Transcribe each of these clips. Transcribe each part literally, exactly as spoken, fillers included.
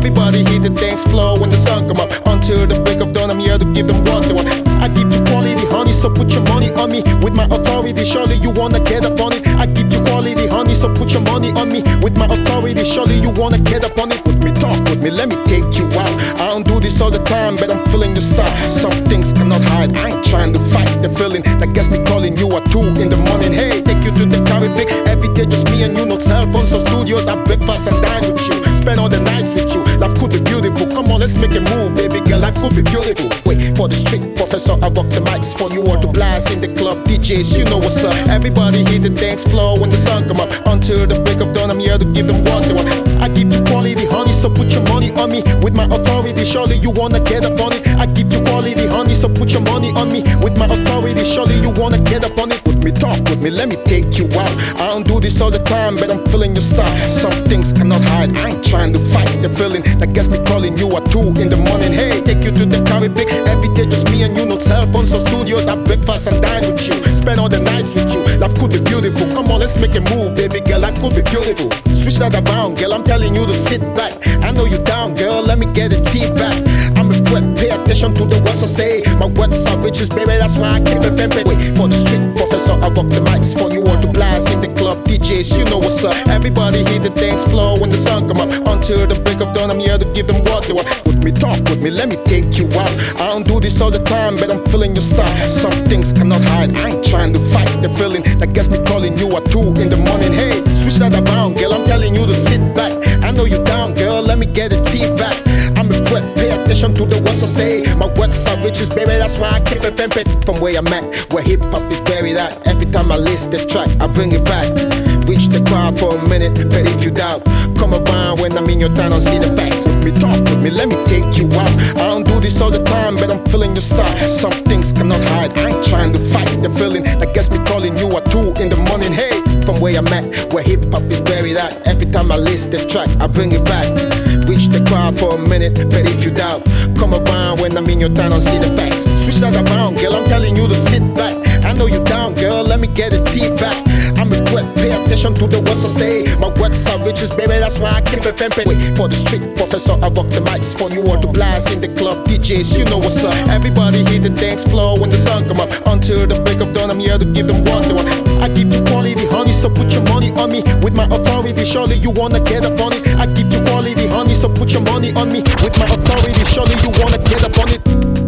Everybody hit the dance floor when the sun come up. Until the break of dawn, I'm here to give them what they want. I give you quality, honey, so put your money on me. With my authority, surely you wanna get up on it. I give you quality, honey, so put your money on me. With my authority, surely you wanna get up on it. With me, talk with me, let me take you out. I don't do this all the time, but I'm feeling your style. Some things cannot hide, I ain't trying to fight the feeling that gets me calling you at two in the morning. Hey, take you to the Caribbean, every day just me and you. No cell phones or studios, I breakfast and dine with you. Spend all the nights with you, life could be beautiful. Come on, let's make a move, baby girl, life could be beautiful. Wait for the street professor, I rock the mics for you all to blast in the club. D Js, you know what's up. Everybody hit the dance floor when the sun come up. Until the break of dawn, I'm here to give them what they want. I give you quality, honey, so put your money on me. With my authority, surely you wanna get up on it. I give you quality, honey, so put your money on me. With my authority, surely you wanna get up on it. With me, talk with me, let me take you out. I don't do this all the time, but I'm feeling your style. Some things cannot hide, I ain't trying to fight the feeling that gets me calling you at two in the morning. Hey, take you to the Caribbean, every day just me and you. No cell phones or studios, I breakfast and dine with you. Spend all the nights with you, life could be beautiful. Come on, let's make a move, baby girl, life could be beautiful. Switch that around, girl, I'm telling you to sit back. I know you down, girl, let me get the tea back. I'm a threat, pay attention to the words I say. My words are riches, baby, that's why I keep it pimpin'. Wait for the street professor, I rock the mics for you all to blast in the club. D Js, you know what's up. Everybody hit the dance floor when the sun come up. Until the break of dawn, I'm here to give them what they want. With me, talk with me, let me take you out. I don't do this all the time, but I'm feeling your style. Some things cannot hide, I ain't trying to fight the feeling that gets me calling you at two in the morning. Hey, switch that around, girl, I'm telling you to sit back. I know you down, girl, let me get the tea back. I'm a threat, pay attention to the words I say. My words are riches, baby, that's why I keep it pimpin'. From where I'm at, where hip hop is buried at. Every time I list the track, I bring it back. Reach the crowd for a minute, but if you doubt, come around when I'm in your town and see the facts. With me, talk with me, let me take you out. I don't do this all the time, but I'm feeling your style. Some things cannot hide, I ain't trying to fight the feeling that gets me calling you at two in the morning. Hey, from where I'm at, where hip hop is buried at. Every time I list the track, I bring it back. Reach the crowd for a minute, but if you doubt, come around when I'm in your town and see the facts. Switch that around, girl, I'm telling you to sit back. I know you down, girl, let me get the tea back. I'm a threat, pay attention to the words I say. My words are riches, baby, that's why I keep it pimpin'. Wait for the street professor, I rock the mics for you all to blast in the club. D Js, you know what's up. Everybody hit the dance floor when the sun come up. Until the break of dawn, I'm here to give them what they want. I give you quality, honey, so put your money on me. With my authority, surely you wanna get up on it. I give you quality, honey, so put your money on me. With my authority, surely you wanna get up on it.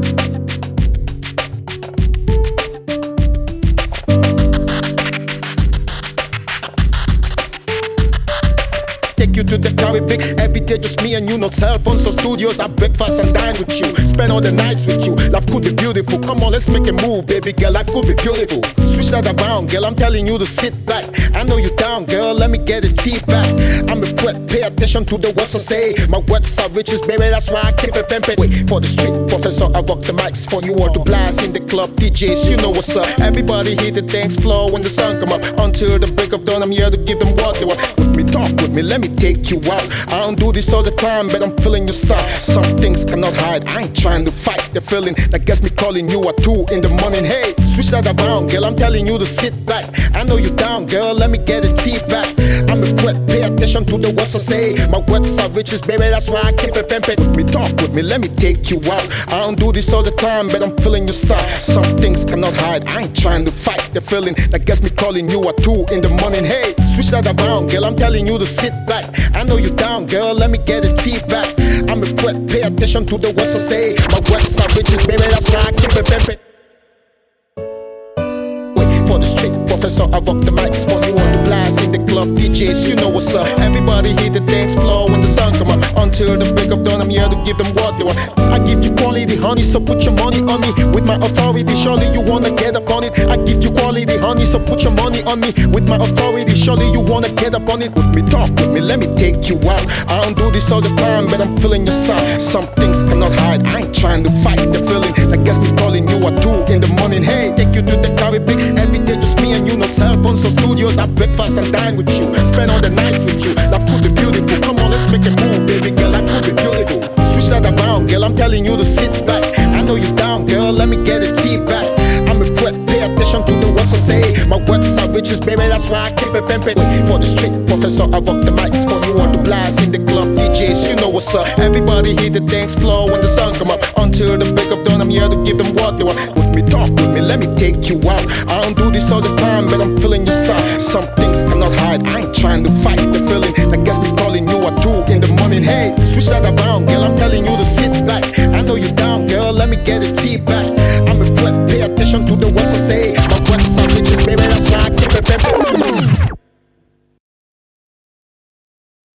Take you to the Caribbean, every day just me and you. No cell phones or studios, I breakfast and dine with you. Spend all the nights with you, life could be beautiful. Come on, let's make a move, baby girl, life could be beautiful. Switch that around, girl, I'm telling you to sit back. I know you down, girl, let me get the tea back. I'm a threat, pay attention to the words I say. My words are riches, baby, that's why I keep it pimpin'. Wait for the street professor, I rock the mics for you all to blast in the club. D Js, you know what's up. Everybody hit the dance floor when the sun come up. Until the break of dawn, I'm here to give them what they want. With me, talk with me, let me take you out. I don't do this all the time, but I'm feeling your style. Some things cannot hide, I ain't trying to fight the feeling that gets me calling you at two in the morning. Hey, switch that around, girl, I'm telling you to sit back. I know you down, girl, let me get the tea back. I'm a threat, pay attention to the words I say. My words are riches, baby, that's why I keep it pimpin'. With me, talk with me, let me take you out. I don't do this all the time, but I'm feeling your style. Some things cannot hide, I ain't trying to fight the feeling that gets me calling you at two in the morning. Hey, switch that around, girl, I'm telling you to sit back. I know you down, girl, let me get the tea back. I'm a threat, pay attention to the words I say. My words are riches, baby, that's why I keep it pimpin'. Wait for the street professor, I rock the mics for you all to blast in the club. D Js, you know what's up. Everybody hit the dance floor when the sun come up. Until the break of dawn, I'm here to give them what they want. I give you quality, honey, so put your money on me. With my authority, surely you wanna get up on it. I give you quality, honey, so put your money on me. With my authority, surely you wanna get up on it. With me, talk with me, let me take you out. I don't do this all the time, but I'm feeling your style. Some things cannot hide, I ain't trying to fight the feeling that gets me calling you at two in the morning. Hey, take you to the Caribbean, every day just me and you. No cell phones or studios, I breakfast and dine with you. Spend all the nights with you, life could be beautiful. Come on, let's make a move, baby girl, life could be beautiful. Switch that around, girl, I'm telling you to sit back. I know you down, girl, let me get the tea back. I'm a threat, pay attention to the words I say. My words are riches, baby, that's why I keep it pimpin'. Wait for the street professor, I rock the mics for you all to blast in the club. J's, you know what's up. Everybody hit the dance floor when the sun come up. Until the break of dawn, I'm here to give them what they want. With me, talk with me, let me take you out. I don't do this all the time, but I'm feeling your style. Some things cannot hide, I ain't trying to fight the feeling that gets me calling you at two in the morning. Hey, switch that around, girl, I'm telling you to sit back. I know you're down, girl, let me get a tea back. I'm a threat, pay attention to the words I say.